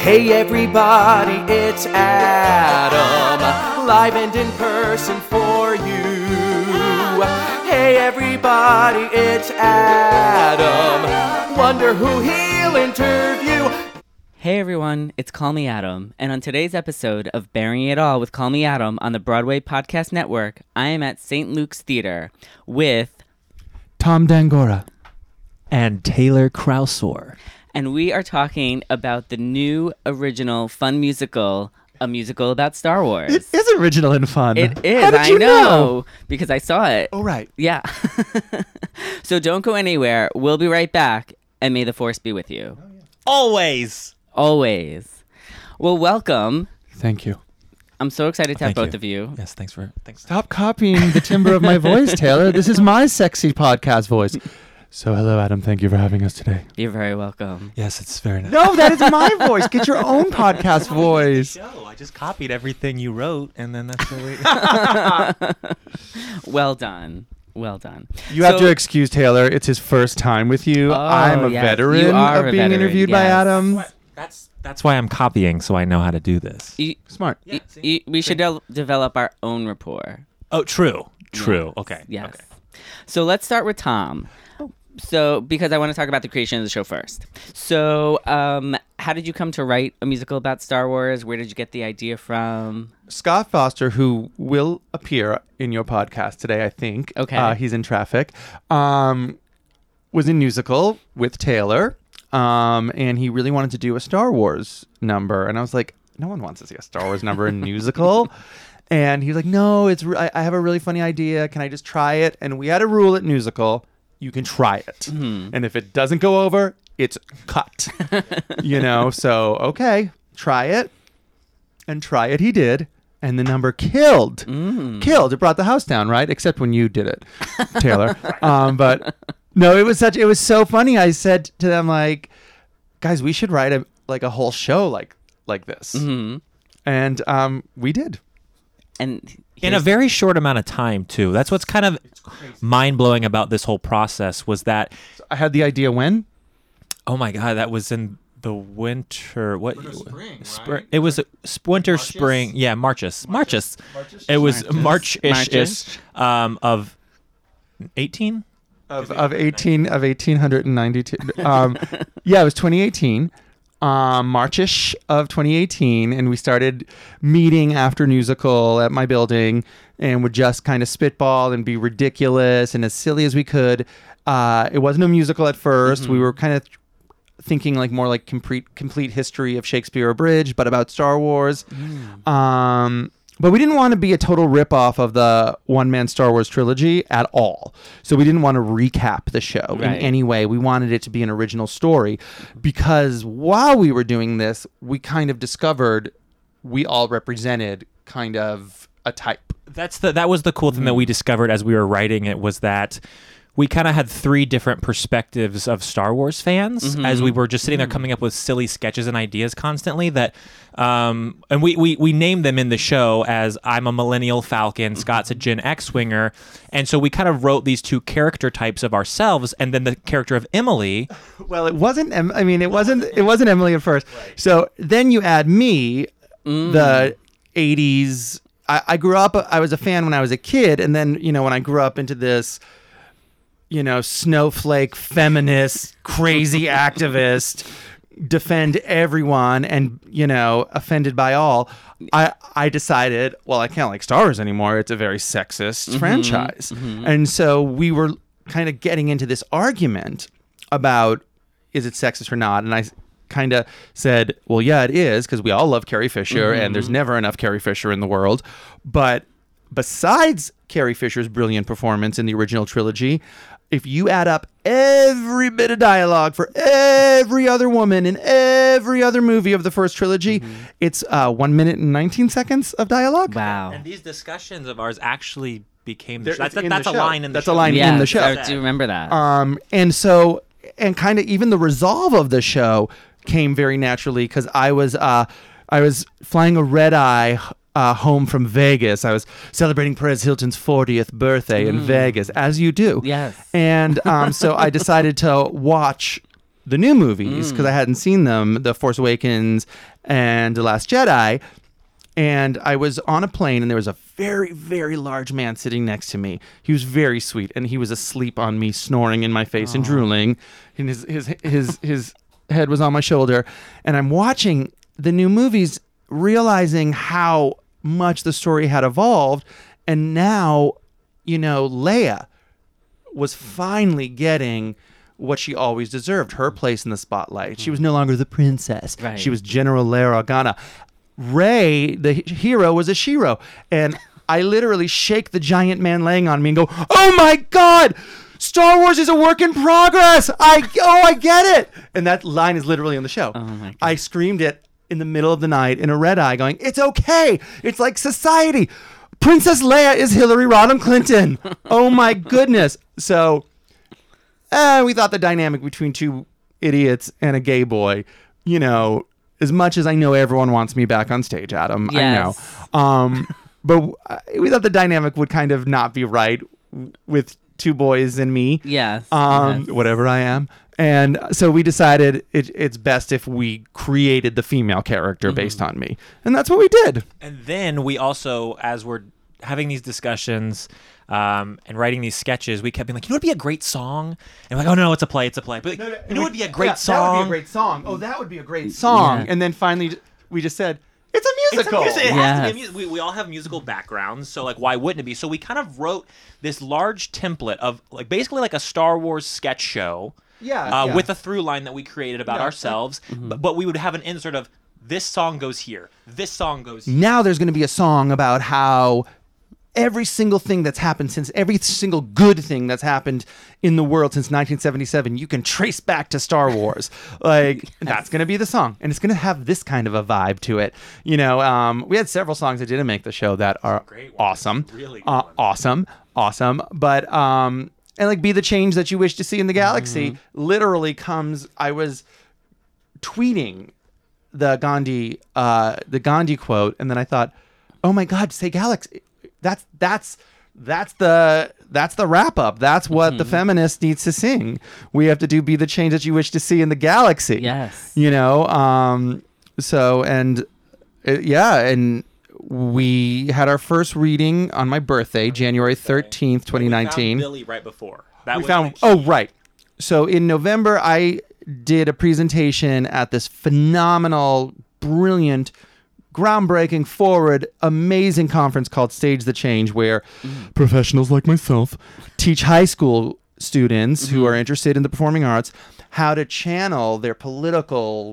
Hey everybody, it's Adam, live and in person for you. Hey everybody, it's Adam, wonder who he'll interview. Hey everyone, it's Call Me Adam, and on today's episode of Bearing It All with Call Me Adam on the Broadway Podcast Network, I am at St. Luke's Theater with Tom Dangora and Taylor Krausor. And we are talking about the new original fun musical, a musical about Star Wars. It is original and fun. It is, How did you know? Because I saw it. Oh, right. Yeah. So don't go anywhere. We'll be right back, and may the Force be with you. Always. Always. Well, welcome. Thank you. I'm so excited to have both of you. Yes, thanks. Stop copying the timbre of my voice, Taylor. This is my sexy podcast voice. So, hello, Adam. Thank you for having us today. You're very welcome. Yes, it's very nice. No, that is my voice. Get your own podcast voice. I just copied everything you wrote, and then that's the way. Well done. Well done. You have to excuse Taylor. It's his first time with you. I'm a veteran of being interviewed by Adam. That's why I'm copying, so I know how to do this. Smart. We should develop our own rapport. Oh, true. Yes. Okay. Yes. Okay. So let's start with Tom. So, because I want to talk about the creation of the show first. So, how did you come to write a musical about Star Wars? Where did you get the idea from? Scott Foster, who will appear in your podcast today, I think. Okay. He's in traffic. Was in musical with Taylor. And he really wanted to do a Star Wars number. And I was like, no one wants to see a Star Wars number in musical. And he was like, no, I have a really funny idea. Can I just try it? And we had a rule at musical. You can try it. Mm-hmm. And if it doesn't go over, it's cut. So, okay, try it. And try it he did. And the number killed. Killed. It brought the house down, right? Except when you did it, Taylor. But no, it was so funny. I said to them, like, guys, we should write a whole show like this. Mm-hmm. And we did. And in a very short amount of time, too. That's what's kind of mind-blowing about this whole process was that... I had the idea when? Oh, my God. That was in the winter... Spring, right? It was winter, Marches? spring... Yeah, Marches. It was March-ish of 18? Of 1892. Yeah, it was 2018. Marchish of 2018, and we started meeting after musical at my building and would just kind of spitball and be ridiculous and as silly as we could. It wasn't a musical at first. Mm-hmm. We were kind of thinking more like complete history of Shakespeare Abridged, but about Star Wars. But we didn't want to be a total ripoff of the one-man Star Wars trilogy at all. So we didn't want to recap the show in any way. We wanted it to be an original story because while we were doing this, we kind of discovered we all represented kind of a type. That was the cool thing that we discovered as we were writing it was that we kind of had three different perspectives of Star Wars fans as we were just sitting there coming up with silly sketches and ideas constantly that and we named them in the show as I'm a millennial Falcon, Scott's a Gen X-winger, and so we kind of wrote these two character types of ourselves and then the character of Emily. Well, it wasn't it wasn't Emily at first. Right. So then you add me, the 80s. I grew up, I was a fan when I was a kid, and then when I grew up into this snowflake, feminist, crazy activist, defend everyone and, offended by all. I decided, well, I can't like Star Wars anymore. It's a very sexist franchise. Mm-hmm. And so we were kind of getting into this argument about, is it sexist or not? And I kind of said, well, yeah, it is, because we all love Carrie Fisher and there's never enough Carrie Fisher in the world. But besides Carrie Fisher's brilliant performance in the original trilogy, if you add up every bit of dialogue for every other woman in every other movie of the first trilogy, it's 1 minute and 19 seconds of dialogue. Wow. And these discussions of ours actually became That's a line in the show. That's a line in the show. I do remember that. And kind of even the resolve of the show came very naturally because I was flying a red eye home from Vegas. I was celebrating Perez Hilton's 40th birthday in Vegas, as you do. Yes. And so I decided to watch the new movies because I hadn't seen them, The Force Awakens and The Last Jedi. And I was on a plane, and there was a very, very large man sitting next to me. He was very sweet, and he was asleep on me, snoring in my face and drooling. And his head was on my shoulder. And I'm watching the new movies, realizing how much the story had evolved. And now, Leia was finally getting what she always deserved, her place in the spotlight. She was no longer the princess. Right. She was General Leia Organa. Rey, the hero, was a shero. And I literally shake the giant man laying on me and go, oh my God, Star Wars is a work in progress. I get it. And that line is literally in the show. Oh my God. I screamed it in the middle of the night in a red eye going, it's okay. It's like society. Princess Leia is Hillary Rodham Clinton. Oh my goodness. So we thought the dynamic between two idiots and a gay boy, as much as I know everyone wants me back on stage, Adam, Yes. I know. But we thought the dynamic would kind of not be right with two boys and me. Yes. Whatever I am. And so we decided it's best if we created the female character based on me. And that's what we did. And then we also, as we're having these discussions and writing these sketches, we kept being like, what would be a great song? And we're like, oh, no, it's a play. But what would be a great song? That would be a great song. Oh, that would be a great song. Yeah. And then finally we just said, it's a musical. It has to be Yes. a musical. We all have musical backgrounds, so why wouldn't it be? So we kind of wrote this large template of basically like a Star Wars sketch show. Yeah. With a through line that we created about ourselves, but we would have an insert of this song goes here, this song goes here. Now there's going to be a song about how every single thing that's happened every single good thing that's happened in the world since 1977, you can trace back to Star Wars. That's going to be the song. And it's going to have this kind of a vibe to it. We had several songs that didn't make the show that are Great ones. awesome. Really good awesome. But, and Be the Change That You Wish to See in the Galaxy literally comes, I was tweeting the Gandhi quote, and then I thought, oh my God, say Galaxy. That's the wrap up. That's what the feminist needs to sing. We have to do Be the Change That You Wish to See in the Galaxy. Yes. And we had our first reading on my birthday, January 13th, 2019. We found Billy right before. Right. So in November, I did a presentation at this phenomenal, brilliant, groundbreaking, forward, amazing conference called Stage the Change, where professionals like myself teach high school students who are interested in the performing arts how to channel their political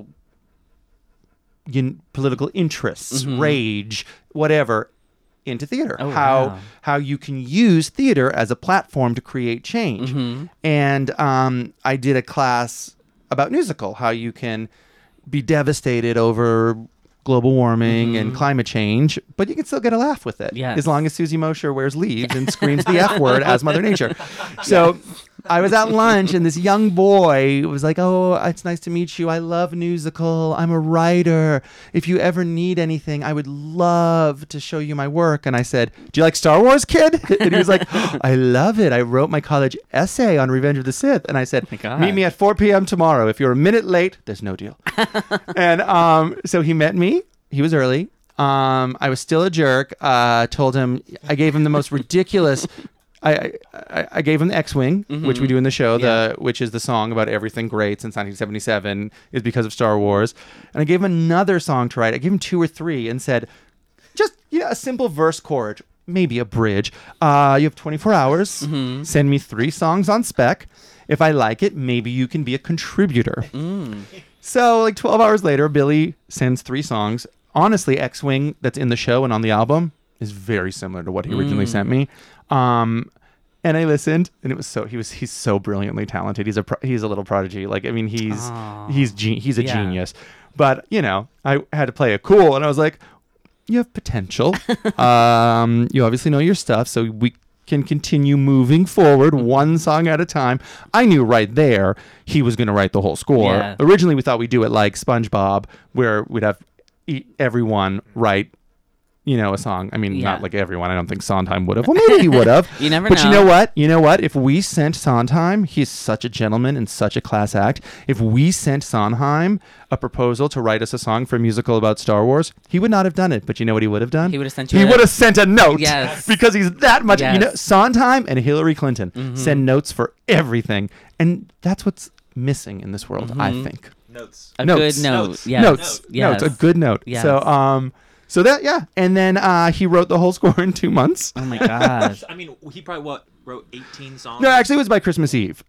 interests, rage, whatever, into theater. How you can use theater as a platform to create change. And I did a class about musical, how you can be devastated over global warming and climate change, but you can still get a laugh with it. Yes. As long as Susie Mosher wears leaves and screams the F word as Mother Nature. So I was at lunch, and this young boy was like, oh, it's nice to meet you. I love musical. I'm a writer. If you ever need anything, I would love to show you my work. And I said, do you like Star Wars, kid? And he was like, I love it. I wrote my college essay on Revenge of the Sith. And I said, meet me at 4 p.m. tomorrow. If you're a minute late, there's no deal. And so he met me. He was early. I was still a jerk. Told him, I gave him the most ridiculous... I gave him the X-Wing, which we do in the show, which is the song about everything great since 1977 is because of Star Wars. And I gave him another song to write. I gave him 2 or 3 and said, just a simple verse chord, maybe a bridge. You have 24 hours. Send me 3 songs on spec. If I like it, maybe you can be a contributor. So 12 hours later, Billy sends 3 songs. Honestly, X-Wing that's in the show and on the album is very similar to what he originally sent me. And I listened, and it was he's so brilliantly talented. He's a little prodigy. He's a genius. But I had to play it cool, and I was like, you have potential. You obviously know your stuff, so we can continue moving forward one song at a time. I knew right there he was going to write the whole score. Yeah. Originally, we thought we'd do it like SpongeBob, where we'd have everyone write a song. I mean, Yeah. not like everyone. I don't think Sondheim would have. Well, maybe he would have. You never But know. you know what? You know what? If we sent Sondheim, he's such a gentleman and such a class act. If we sent Sondheim a proposal to write us a song for a musical about Star Wars, he would not have done it. But you know what he would have done? He would have sent you He a- would have sent a note. Yes. Because he's that much. Yes. You know, Sondheim and Hillary Clinton send notes for everything. And that's what's missing in this world, I think. Notes. A Notes. good note. Notes. Yes. Notes. Yes. Notes. A good note. Yes. So that, yeah. And then he wrote the whole score in 2 months. Oh my gosh. I mean, he probably wrote 18 songs. No, actually, it was by Christmas Eve.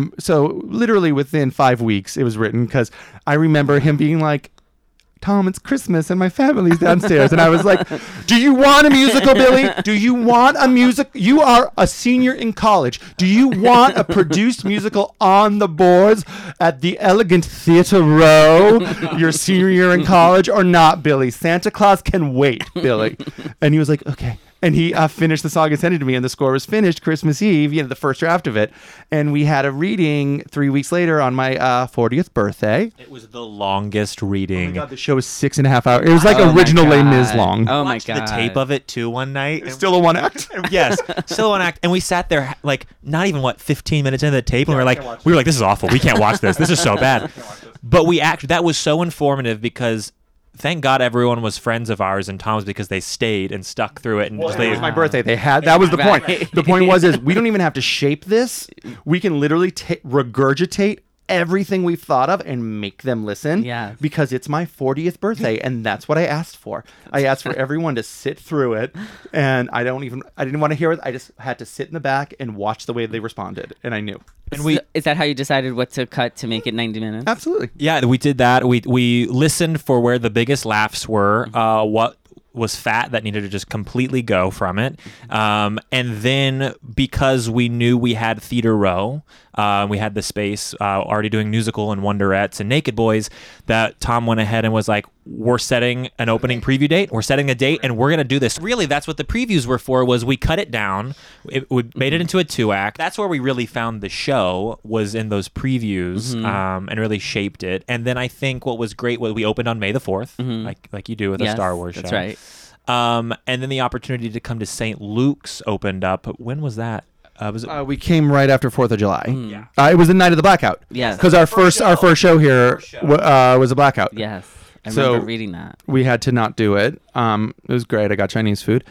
So literally within 5 weeks, it was written because I remember him being like, Tom, it's Christmas and my family's downstairs. And I was like, do you want a musical, Billy? Do you want a music? You are a senior in college. Do you want a produced musical on the boards at the Elegant Theatre Row your senior year in college or not, Billy? Santa Claus can wait, Billy. And he was like, okay. And he finished the song and sent it to me, and the score was finished Christmas Eve, the first draft of it. And we had a reading 3 weeks later on my 40th birthday. It was the longest reading. Oh my God, the show was 6.5 hours. It was like Oh my original Les God. Mis long. Oh my Watched god. the tape of it too one night. Still a one act. Yes, still one act, and we sat there like not even 15 minutes into the tape, and we were like, this is awful. We can't watch this. This is so bad. But that was so informative because. Thank God everyone was friends of ours and Tom's because they stayed and stuck through it. And It was my birthday. That was the point. Right. The point was we don't even have to shape this. We can literally regurgitate everything we've thought of and make them listen. Yeah. Because it's my 40th birthday, and that's what I asked for. I asked for everyone to sit through it, and I didn't want to hear it. I just had to sit in the back and watch the way they responded, and I knew. and we Is that how you decided what to cut to make it 90 minutes? Absolutely. Yeah, we did that. We listened for where the biggest laughs were, what was fat that needed to just completely go from it. And then because we knew we had Theater Row, we had the space already doing musical and Wonderettes and Naked Boys, that Tom went ahead and was like, we're setting an opening preview date. We're setting a date and we're going to do this. Really, that's what the previews were for, was we cut it down. We made it into a 2-act. That's where we really found the show, was in those previews, and really shaped it. And then I think what was great was we opened on May the 4th, like you do with a Yes, Star Wars show. that's right. And then the opportunity to come to St. Luke's opened up. When was that? Was it? We came right after 4th of July. Yeah. It was the night of the blackout. Yes. Because our first show here was a blackout. Yes. I So- remember reading that. We had to not do it. It was great. I got Chinese food.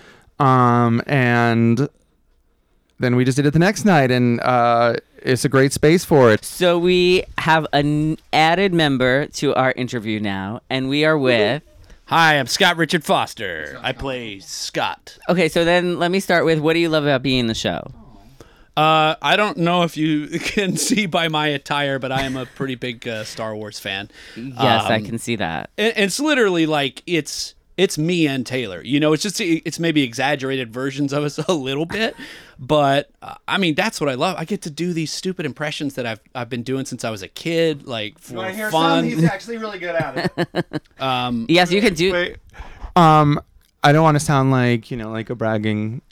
And then we just did it the next night, and it's a great space for it. So we have an added member to our interview now, and we are with... Hi, I'm Scott Richard Foster. I play Scott. Okay, so then let me start with, what do you love about being in the show? I don't know if you can see by my attire, but I am a pretty big Star Wars fan. Yes, I can see that. And it's literally like it's me and Taylor. It's maybe exaggerated versions of us a little bit, but I mean that's what I love. I get to do these stupid impressions that I've been doing since I was a kid, like for fun. He's actually really good at it. Yes, you can do... Wait. I don't want to sound like like a bragging,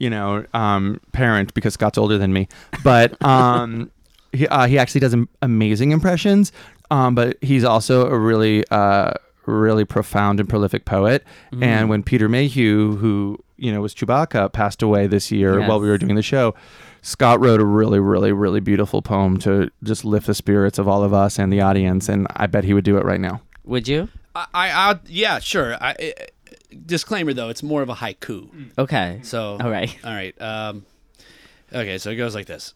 parent, because Scott's older than me, but he actually does amazing impressions. But he's also a really really profound and prolific poet. And when Peter Mayhew, who was Chewbacca, passed away this year while we were doing the show, Scott wrote a really, really, really beautiful poem to just lift the spirits of all of us and the audience. And I bet he would do it right now. Would you? Yeah, sure. Disclaimer though, it's more of a haiku. Okay. So All right. Okay, so it goes like this.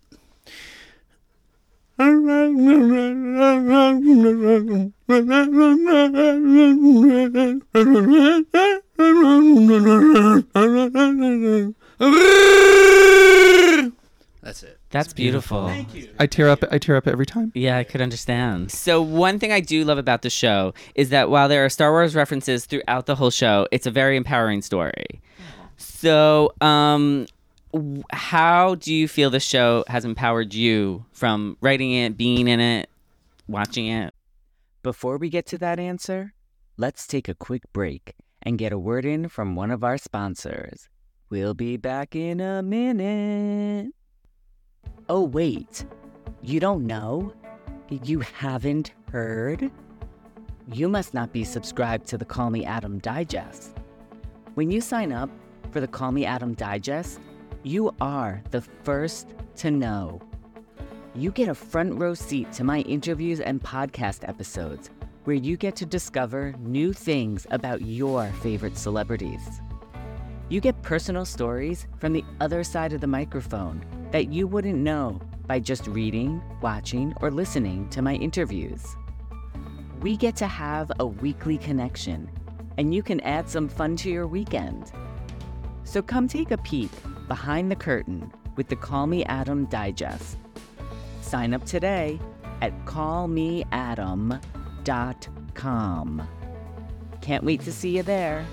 That's it. That's beautiful. Thank you. I tear up every time. Yeah, I could understand. So one thing I do love about the show is that while there are Star Wars references throughout the whole show, it's a very empowering story. So, how do you feel the show has empowered you from writing it, being in it, watching it? Before we get to that answer, let's take a quick break and get a word in from one of our sponsors. We'll be back in a minute. Oh, wait. You don't know? You haven't heard? You must not be subscribed to the Call Me Adam Digest. When you sign up for the Call Me Adam Digest, you are the first to know. You get a front row seat to my interviews and podcast episodes, where you get to discover new things about your favorite celebrities. You get personal stories from the other side of the microphone that you wouldn't know by just reading, watching, or listening to my interviews. We get to have a weekly connection, and you can add some fun to your weekend. So come take a peek behind the curtain with the Call Me Adam Digest. Sign up today at callmeadam.com. Can't wait to see you there.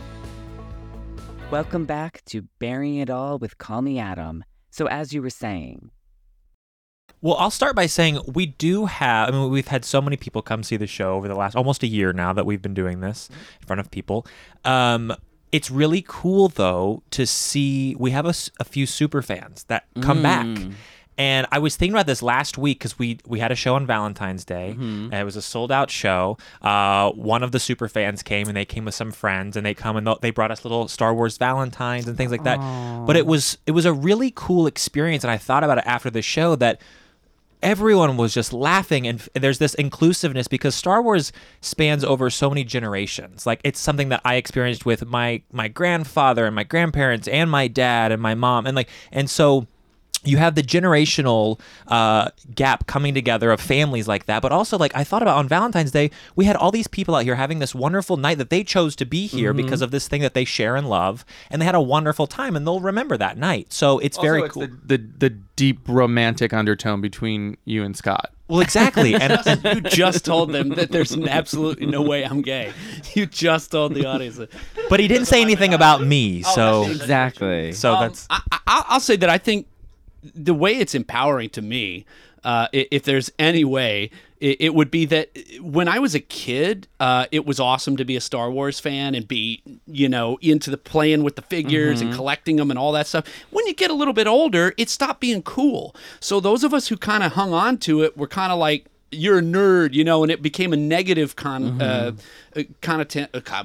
Welcome back to Burying It All with Call Me Adam. So as you were saying... Well, I'll start by saying we do have, I mean, we've had so many people come see the show over the last almost a year now that we've been doing this in front of people. It's really cool, though, to see, we have a few super fans that come back. And I was thinking about this last week because we had a show on Valentine's Day. And it was a sold-out show. One of the super fans came, and they came with some friends, and they brought us little Star Wars Valentines and things like that. But it was a really cool experience, and I thought about it after the show that everyone was just laughing, and there's this inclusiveness because Star Wars spans over so many generations. Like, it's something that I experienced with my grandfather and my grandparents and my dad and my mom, and so you have the generational gap coming together of families like that. But also, like, I thought about on Valentine's Day, we had all these people out here having this wonderful night that they chose to be here because of this thing that they share and love. And they had a wonderful time, and they'll remember that night. So it's also very cool. The deep romantic undertone between you and Scott. Well, exactly. And You just told them that there's absolutely no way I'm gay. You just told the audience that. but he didn't say anything about me. So Exactly. that's... I'll say that I think the way it's empowering to me, if there's any way, it would be that when I was a kid, it was awesome to be a Star Wars fan and be, into the playing with the figures and collecting them and all that stuff. When you get a little bit older, it stopped being cool. So those of us who kind of hung on to it were kind of like, you're a nerd, and it became a negative connotation.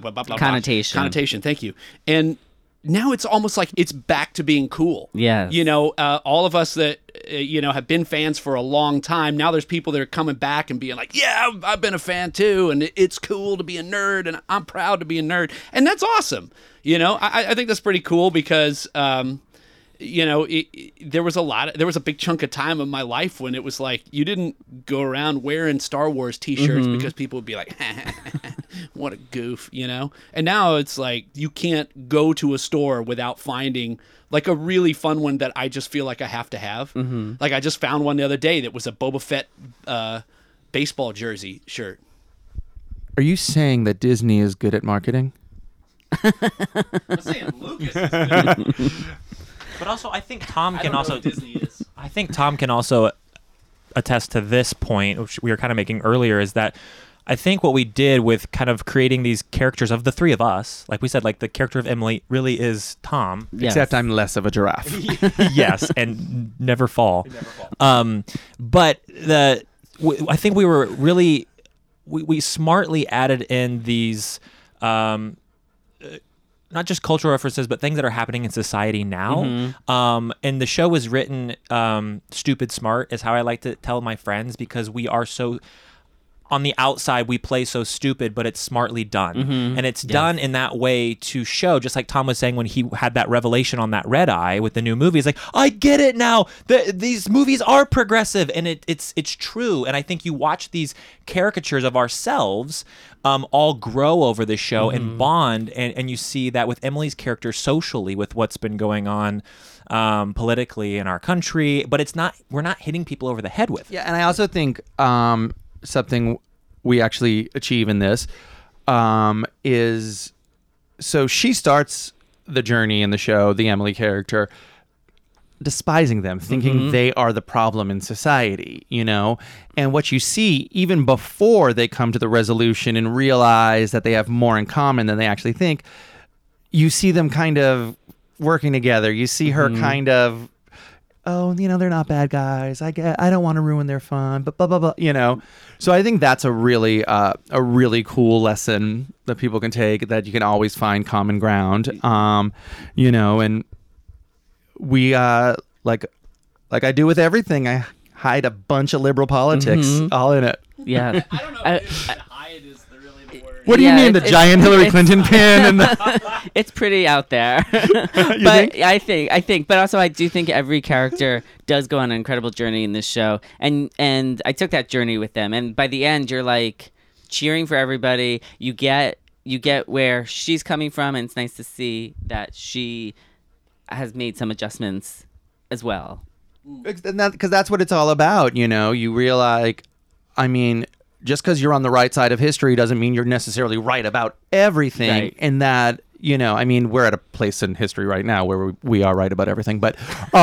Thank you. And now it's almost like it's back to being cool. Yes. All of us that, have been fans for a long time, now there's people that are coming back and being like, yeah, I've been a fan too, and it's cool to be a nerd, and I'm proud to be a nerd. And that's awesome. I think that's pretty cool because, there was a big chunk of time of my life when it was like, you didn't go around wearing Star Wars t-shirts because people would be like, what a goof, And now it's like, you can't go to a store without finding like a really fun one that I just feel like I have to have. Like, I just found one the other day that was a Boba Fett baseball jersey shirt. Are you saying that Disney is good at marketing? I'm saying Lucas is good. But also, I think Tom can also... Disney is. I think Tom can also attest to this point, which we were kind of making earlier, is that I think what we did with kind of creating these characters of the three of us, like we said, like the character of Emily really is Tom. Yes. Except I'm less of a giraffe. Yes, and never fall. But I think we were really... We smartly added in these... not just cultural references, but things that are happening in society now. And the show was written stupid smart is how I like to tell my friends, because we are so... On the outside, we play so stupid, but it's smartly done. And it's done in that way to show, just like Tom was saying when he had that revelation on that red eye with the new movie. It's like, I get it now. These movies are progressive, and it's true. And I think you watch these caricatures of ourselves all grow over the show and bond, and you see that with Emily's character socially with what's been going on politically in our country. But we're not hitting people over the head with. Yeah, and I also think... something we actually achieve in this is, so she starts the journey in the show, the Emily character, despising them, thinking they are the problem in society, and what you see even before they come to the resolution and realize that they have more in common than they actually think, you see them kind of working together. You see her kind of oh, they're not bad guys. I don't want to ruin their fun, but blah blah blah. So I think that's a really cool lesson that people can take, that you can always find common ground. And we like I do with everything. I hide a bunch of liberal politics all in it. Yeah. I don't know if hide is really the word. What do you Yeah, mean, the giant Hillary Clinton pin and the It's pretty out there. think? I think, but also I do think every character does go on an incredible journey in this show. And I took that journey with them. And by the end, you're like cheering for everybody. You get where she's coming from. And it's nice to see that she has made some adjustments as well. because that's what it's all about. You realize, just because you're on the right side of history doesn't mean you're necessarily right about everything. Right. And that, we're at a place in history right now where we are right about everything. But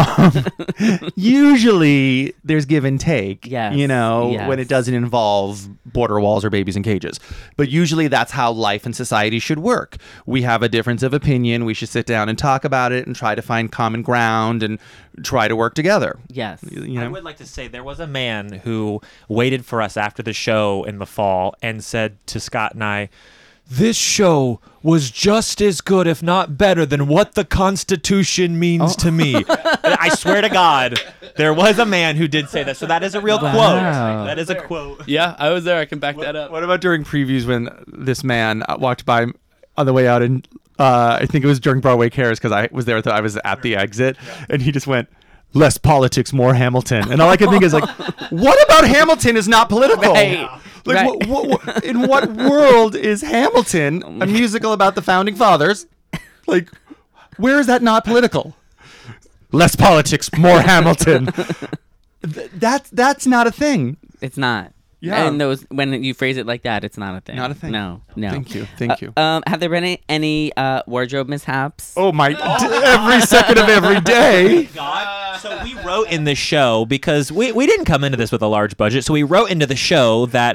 usually there's give and take, Yes. when it doesn't involve border walls or babies in cages. But usually that's how life and society should work. We have a difference of opinion. We should sit down and talk about it and try to find common ground and try to work together. Yes. I would like to say there was a man who waited for us after the show in the fall and said to Scott and I, "This show was just as good, if not better, than what the Constitution means to me." I swear to God, there was a man who did say that. So that is a real quote. That is a quote. Yeah, I was there. I can back that up. What about during previews when this man walked by on the way out, and I think it was during Broadway Cares, because I was there. I was at the exit, and he just went, "Less politics, more Hamilton." And all I could think is, like, what about Hamilton is not political? Right. Like, Right. what, in what world is Hamilton a musical about the founding fathers? Like, where is that not political? Less politics, more Hamilton. That's not a thing. It's not. Yeah. And when you phrase it like that, it's not a thing. Not a thing. No. Thank you. Have there been any wardrobe mishaps? Oh my! Every second of every day. So we wrote in the show, because we didn't come into this with a large budget, so we wrote into the show that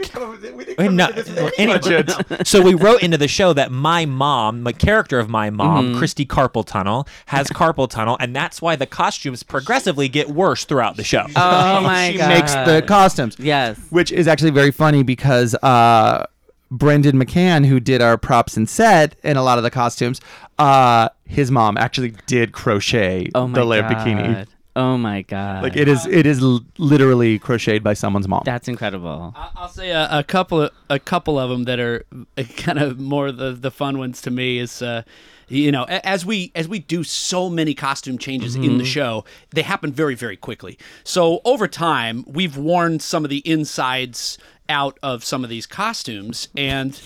so we wrote into the show that my mom, the character of my mom, Christy Carpal Tunnel, has carpal tunnel, and that's why the costumes progressively get worse throughout the show. Oh my She god. makes the costumes. Yes. Which is actually very funny, because Brendan McCann, who did our props and set and a lot of the costumes, his mom actually did crochet Oh my the layer god. bikini. Oh my god. Like, it is literally crocheted by someone's mom. That's incredible. I'll say a couple of them that are kind of more the fun ones to me is as we do so many costume changes in the show, they happen very, very quickly. So over time, we've worn some of the insides out of some of these costumes, and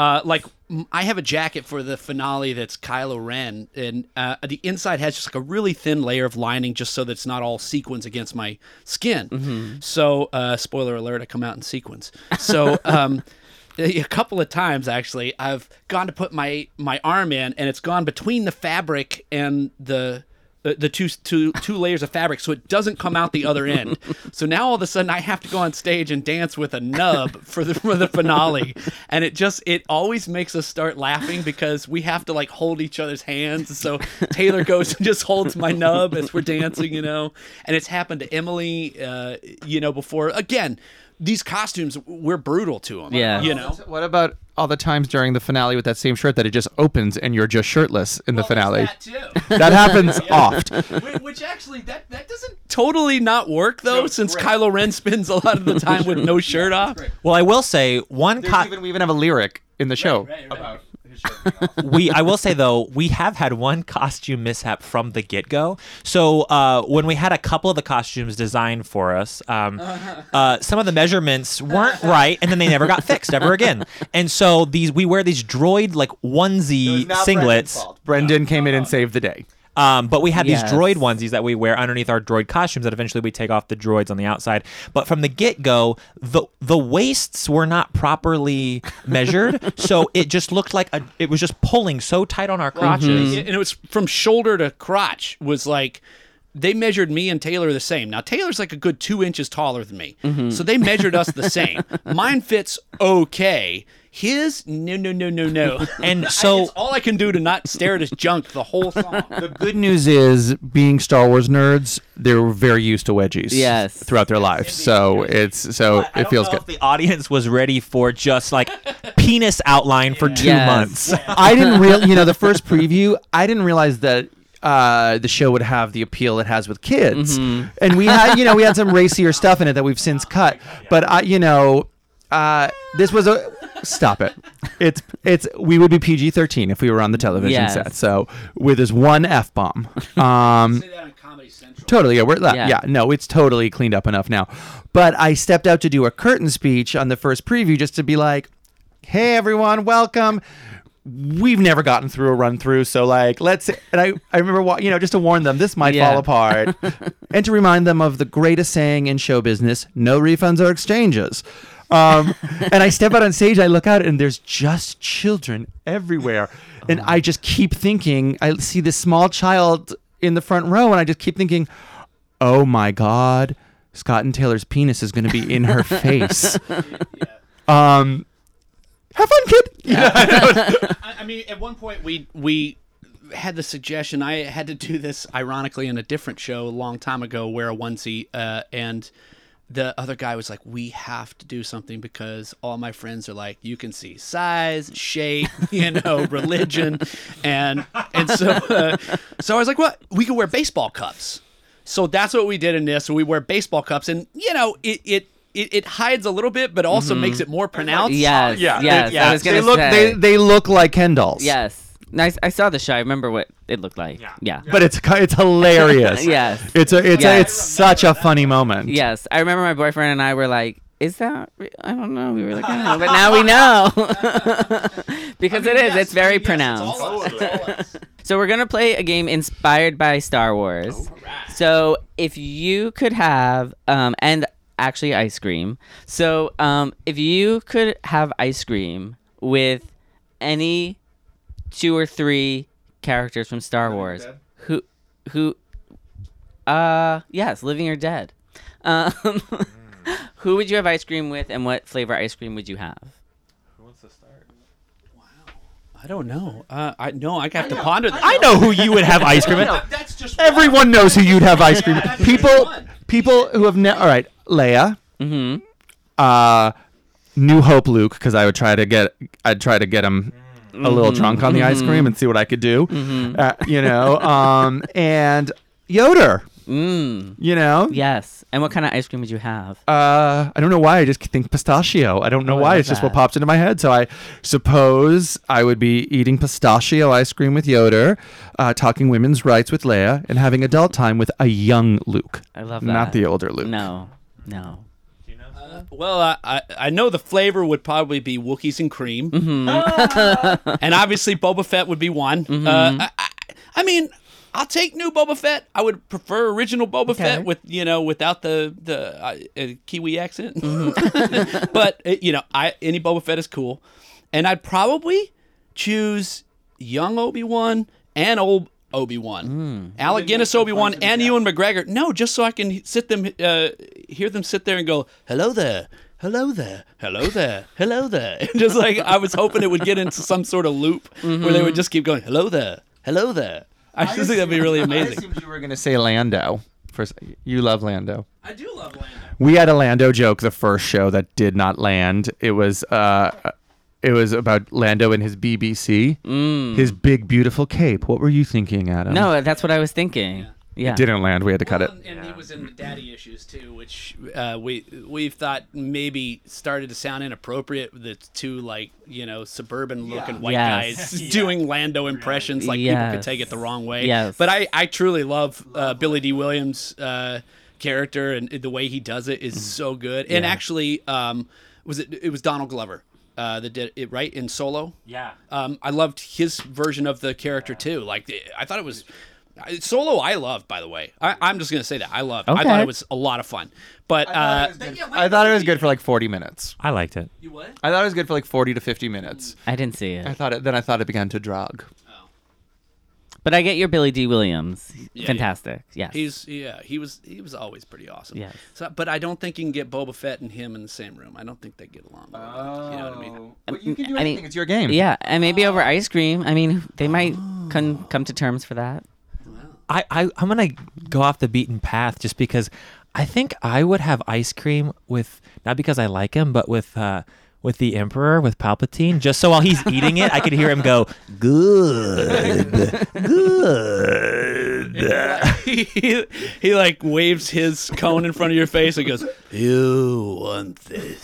I have a jacket for the finale that's Kylo Ren, and the inside has just like a really thin layer of lining, just so that it's not all sequins against my skin. So spoiler alert, I come out in sequins. So a couple of times, actually, I've gone to put my arm in, and it's gone between the fabric and the two layers of fabric, so it doesn't come out the other end. So now all of a sudden I have to go on stage and dance with a nub for the finale, and it always makes us start laughing, because we have to like hold each other's hands. So Taylor goes and just holds my nub as we're dancing, and it's happened to Emily, before. Again, these costumes, we're brutal to them. Yeah. What about all the times during the finale with that same shirt that it just opens and you're just shirtless in the finale? That too. That happens oft. Which actually, that doesn't totally not work, though, since Kylo Ren spends a lot of the time with no shirt off. Well, I will say we even have a lyric in the show. Right. I will say, though, we have had one costume mishap from the get-go. So when we had a couple of the costumes designed for us, some of the measurements weren't right, and then they never got fixed ever again. And so we wear these droid like onesie singlets. Brendan came in and saved the day. But we had Yes. these droid onesies that we wear underneath our droid costumes that eventually we take off the droids on the outside. But from the get-go, the waists were not properly measured, so it just looked like it was just pulling so tight on our crotches. And it was from shoulder to crotch was like, they measured me and Taylor the same. Now, Taylor's like a good 2 inches taller than me. So they measured us the same. Mine fits okay. His no. And so It's all I can do to not stare at his junk the whole song. The good news is, being Star Wars nerds, they're very used to wedgies. Yes. Throughout their lives, so it feels good. if the audience was ready for just like penis outline for 2 Yes. months. I didn't the first preview, I didn't realize that the show would have the appeal it has with kids. And we had some racier stuff in it that we've since cut. But this was stop it. We would be PG-13 if we were on the television Yes. set. So with this one F-bomb. Say that on Comedy Central. Totally, yeah. Yeah. No, it's totally cleaned up enough now. But I stepped out to do a curtain speech on the first preview just to be like, "Hey everyone, welcome. We've never gotten through a run through, so like let's." And I remember, just to warn them, this might Yeah. fall apart, and to remind them of the greatest saying in show business: "No refunds or exchanges." And I step out on stage, I look out, and there's just children everywhere, and I just keep thinking, I see this small child in the front row, and I just keep thinking, "Oh my God, Scott and Taylor's penis is going to be in her face." Have fun, kid. I mean, at one point we had the suggestion. I had to do this ironically in a different show a long time ago, wear a onesie, and the other guy was like, "We have to do something because all my friends are like, you can see size, shape, religion," and so so I was like, "Well, we can wear baseball cups." So that's what we did in this. So we wear baseball cups, and it hides a little bit, but also makes it more pronounced. Yes. Yes. I was gonna say. They look like Ken dolls. Yes. Nice. I saw the show. I remember what it looked like. Yeah. But it's hilarious. Yes. It's such a funny moment. Yes. I remember my boyfriend and I were like, "Is that? I don't know." We were like, "Oh," but now we know because it's very pronounced. So we're gonna play a game inspired by Star Wars. So if you could have and actually ice cream. So if you could have ice cream with any 2 or 3 characters from Star Wars, who yes, living or dead, who would you have ice cream with, and what flavor ice cream would you have? Who wants to start? I don't know. I have to ponder that. I know who you would have ice cream with. That's just Everyone knows who you'd have ice cream. People who have all right, Leia. Mm-hmm. New Hope Luke, because I'd try to get him a little drunk on the ice cream and see what I could do. And Yoder. Yes. And what kind of ice cream would you have? I don't know why. I just think pistachio. I don't know why. It's just what pops into my head. So I suppose I would be eating pistachio ice cream with Yoder, talking women's rights with Leia, and having adult time with a young Luke. I love that. Not the older Luke. No. Well, I know the flavor would probably be Wookiees and cream, and obviously Boba Fett would be one. I mean, I'll take new Boba Fett. I would prefer original Boba Fett with without the Kiwi accent. But any Boba Fett is cool, and I'd probably choose young Obi-Wan and old Obi-Wan, Alec Guinness Obi-Wan, and Ewan McGregor. No, just so I can hear them sit there and go, "Hello there, hello there, hello there, hello there." Just like I was hoping it would get into some sort of loop where they would just keep going, "Hello there, hello there." I just think that'd be really I amazing. assumed you were going to say Lando. You love Lando. I do love Lando. We had a Lando joke the first show that did not land. It was about Lando and his BBC, his big beautiful cape. What were you thinking, Adam? No, that's what I was thinking. Yeah. It didn't land. We had to cut it. And he was in the Daddy Issues too, which we've thought maybe started to sound inappropriate. The two suburban looking white Yes. guys doing Lando impressions, like people could take it the wrong way. Yes. But I truly love Billy D. Williams' character, and the way he does it is so good. And actually, it was Donald Glover that did it, right, in Solo. Yeah. I loved his version of the character too. Like I thought it was. Solo, I loved, by the way. I'm just going to say that. I loved it. I thought it was a lot of fun. But I thought it was good for like 40 minutes. I liked it. You what? I thought it was good for like 40 to 50 minutes. I didn't see it. I thought it began to drag. But I get your Billy D. Williams. Yeah, Fantastic. Yes. He was always pretty awesome. Yes. So, but I don't think you can get Boba Fett and him in the same room. I don't think they get along. You know what I mean? But you can do I anything. mean, It's your game. Yeah, and maybe over ice cream. I mean, they might come to terms for that. I'm gonna go off the beaten path just because I think I would have ice cream with, not because I like him, but with the Emperor, with Palpatine, just so while he's eating it, I could hear him go, good, good. He like waves his cone in front of your face and goes, "You want this?"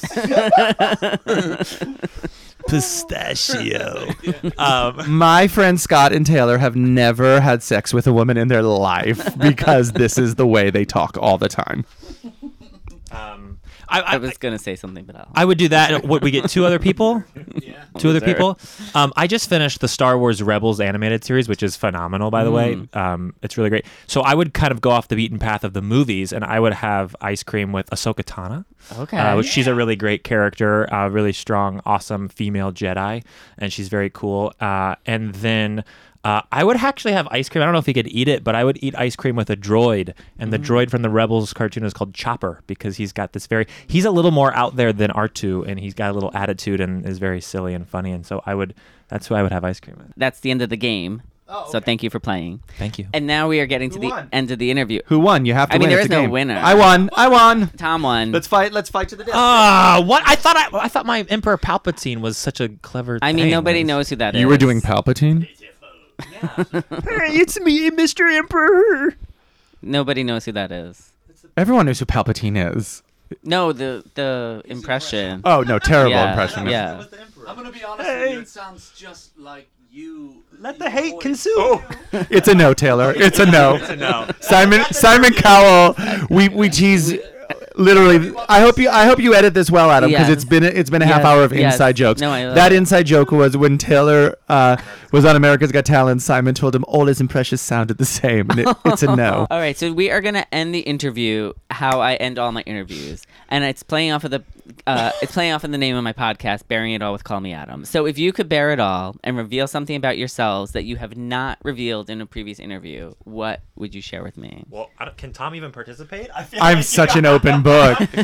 Pistachio. My friends Scott and Taylor have never had sex with a woman in their life because this is the way they talk all the time. I was gonna say something, but I would do that. What, we get two other people? Yeah. Two other Reserve. people. I just finished the Star Wars Rebels animated series, which is phenomenal, by the way. It's really great. So I would kind of go off the beaten path of the movies, and I would have ice cream with Ahsoka Tano. Okay. Which she's a really great character, really strong, awesome female Jedi, and she's very cool. And then I would actually have ice cream. I don't know if he could eat it, but I would eat ice cream with a droid. And the droid from the Rebels cartoon is called Chopper because he's got this he's a little more out there than R2, and he's got a little attitude and is very silly and funny. And so that's who I would have ice cream with. That's the end of the game. So thank you for playing. Thank you. And now we are getting to the won? end of the interview. Who won? You have to I mean, win. there It's is a no game. winner. I won. Tom won. Let's fight to the death. What? I thought my Emperor Palpatine was such a clever I mean, thing. nobody knows who that is. You were doing Palpatine? It's me, Mr. Emperor. Nobody knows who that is. Everyone knows who Palpatine is. No, the impression. Oh, no, terrible Yeah, impression. Yeah. I'm gonna be honest with you. It sounds just like you. Let the hate consume. It's a no, Taylor. It's a no. No. Simon Cowell. We tease literally. I hope you edit this well, Adam, because Yes. it's been a half Yes, hour of yes. inside jokes. No, I love that it. inside joke was when Taylor was on America's Got Talent. Simon told him all his impressions sounded the same, and it's a no. All right, so we are gonna end the interview how I end all my interviews, and it's playing off of the name of my podcast, Bearing It All with Call Me Adam. So if you could bear it all and reveal something about yourselves that you have not revealed in a previous interview, what would you share with me? Well, can Tom even participate? I'm such an open book. Keep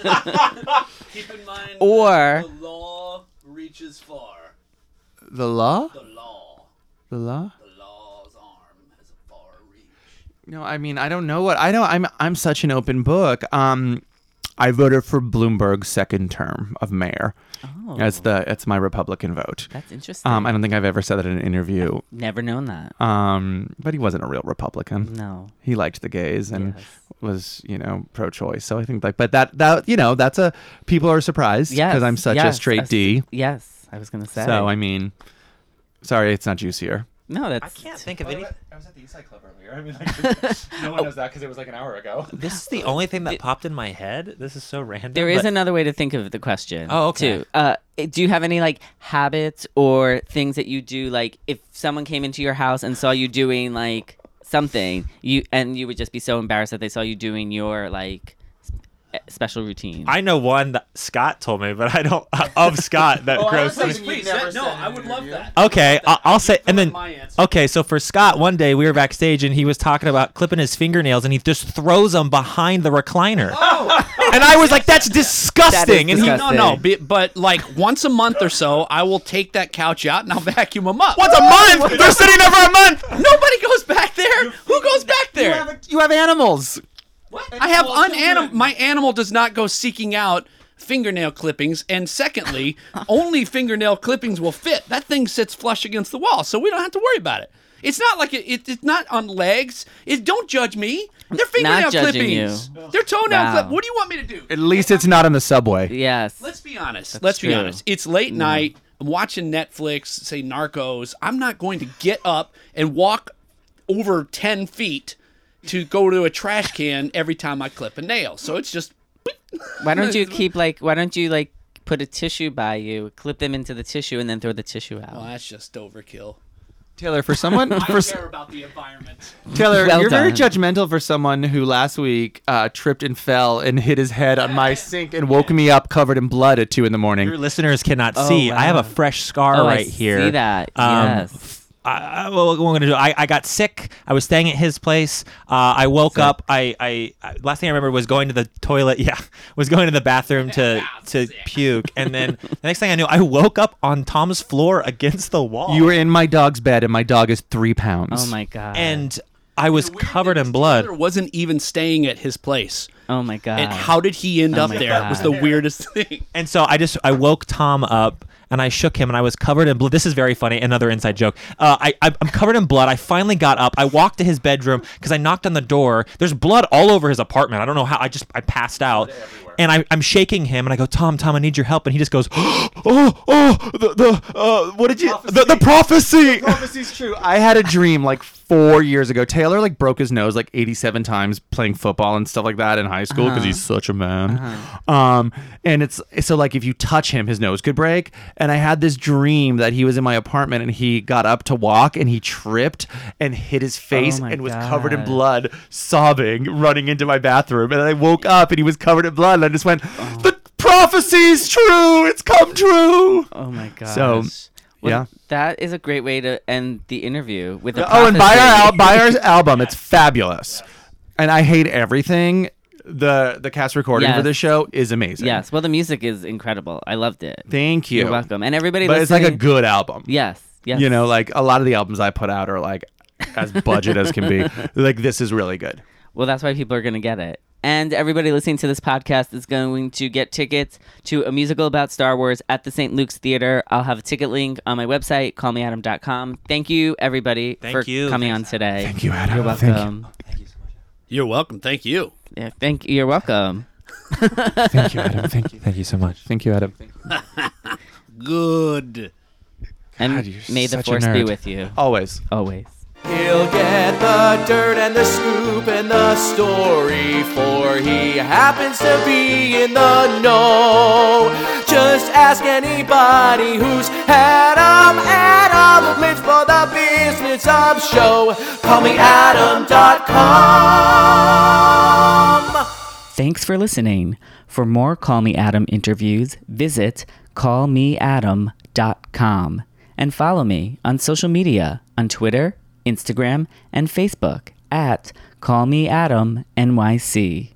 in mind, Or- the law reaches far. The law? The law. The law? The law's arm has a far reach. No, I mean, I don't know what I know. I'm such an open book. I voted for Bloomberg's second term of mayor. Oh, That's my Republican vote. that's interesting. I don't think I've ever said that in an interview. Never known that. But he wasn't a real Republican. No. He liked the gays and Yes. was, pro-choice. So I think but that's people are surprised Yes. because I'm such a yes, straight D. Yes, I was gonna say. So I mean, sorry, it's not juicier. no, that's. I can't think of any. I was at the Eastside Club earlier. I mean, no one knows that because it was like an hour ago. This is the only thing that popped in my head. This is so random. There is but- another way to think of the question. Oh, okay. Too. Do you have any habits or things that you do? Like if someone came into your house and saw you doing something, you would just be so embarrassed that they saw you doing your special routine. I know one that Scott told me, but I don't of Scott that gross. Please, I would love that. Okay, I'll say, and then My answer. okay. So for Scott, one day we were backstage and he was talking about clipping his fingernails, and he just throws them behind the recliner. And I was like, "That's disgusting." That is and he, disgusting. No, but once a month or so, I will take that couch out and I'll vacuum them up. once a month, they're sitting there for a month. Nobody goes back there. Who goes back there? You have animals. I have my animal does not go seeking out fingernail clippings, and secondly, only fingernail clippings will fit. That thing sits flush against the wall, so we don't have to worry about it. It's not like it's not on legs. Don't judge me. They're fingernail Not judging clippings. you. They're toenail Wow. clip. What do you want me to do? At least it's not on the subway. Yes. Let's be honest. That's Let's be true. honest. It's late night. I'm watching Netflix, say Narcos. I'm not going to get up and walk over 10 feet to go to a trash can every time I clip a nail. So it's just Why don't you put a tissue by you, clip them into the tissue, and then throw the tissue out? well, that's just overkill. Taylor, for someone, I don't care about the environment. Taylor, Well you're very done. judgmental for someone who last week tripped and fell and hit his head on my sink and woke me up covered in blood at 2 a.m. Your listeners cannot Oh, see. I have wow. a fresh scar Oh, right I here. see that. Yes. what am I going to do? I got sick. I was staying at his place. I woke up. I last thing I remember was going to the toilet. Yeah, was going to the bathroom to puke. And then the next thing I knew, I woke up on Tom's floor against the wall. You were in my dog's bed, and my dog is 3 pounds. Oh my god. And I was covered in blood. Taylor wasn't even staying at his place. Oh my god. And how did he end up my there? God. Was the weirdest thing. And so I woke Tom up and I shook him and I was covered in blood. This is very funny. Another inside joke. I'm covered in blood. I finally got up. I walked to his bedroom because I knocked on the door. There's blood all over his apartment. I don't know how. I passed out. And I'm shaking him and I go, Tom, I need your help. And he just goes, what did you, the prophecy. The prophecy's true. I had a dream like 4 years ago. Taylor like broke his nose like 87 times playing football and stuff like that in high school because he's such a man. And it's so like if you touch him, his nose could break. And I had this dream that he was in my apartment and he got up to walk and he tripped and hit his face my and was God. covered in blood, sobbing, running into my bathroom. And I woke up and he was covered in blood. And I just went, the prophecy's true. It's come true. Oh my god. So, Well, yeah. That is a great way to end the interview with a Oh, and buy prophecy. buy our album. It's fabulous. And I hate everything. The cast recording for Yes. this show is amazing. Yes. Well, the music is incredible. I loved it. Thank you. You're welcome. And everybody But it's like a listening- good album. Yes. Yes. You know, like a lot of the albums I put out are like as budget as can be. Like this is really good. Well, that's why people are going to get it. And everybody listening to this podcast is going to get tickets to a musical about Star Wars at the St. Luke's Theater. I'll have a ticket link on my website, callmeadam.com. Thank you, everybody, for coming on today. Thank you, Adam. You're welcome. You're welcome. Thank you. Yeah, thank you. You're welcome. Thank you, Adam. Thank you. Thank you so much. Thank you, Adam. Good. And God, you're may the such a force be nerd. with you. Always. Always. He'll get the dirt and the scoop and the story, for he happens to be in the know. Just ask anybody who's had Adam lives for the business of show. Call me Adam.com. Thanks for listening. For more Call Me Adam interviews, visit callmeadam.com and follow me on social media on Twitter, Instagram, and Facebook at callmeadamnyc.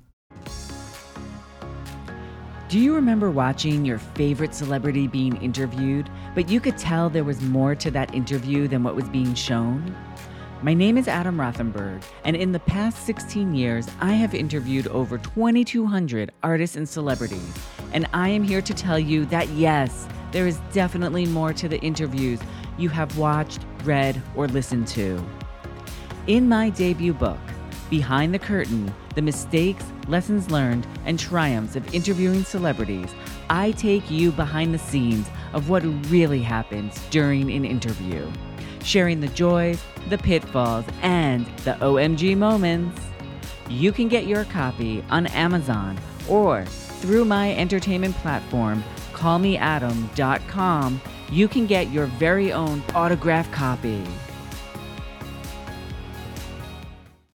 Do you remember watching your favorite celebrity being interviewed, but you could tell there was more to that interview than what was being shown? My name is Adam Rothenberg, and in the past 16 years, I have interviewed over 2,200 artists and celebrities, and I am here to tell you that yes, there is definitely more to the interviews you have watched, read, or listened to. In my debut book, Behind the Curtain, The Mistakes, Lessons Learned, and Triumphs of Interviewing Celebrities, I take you behind the scenes of what really happens during an interview, sharing the joys, the pitfalls, and the OMG moments. You can get your copy on Amazon or through my entertainment platform, callmeadam.com. You can get your very own autographed copy.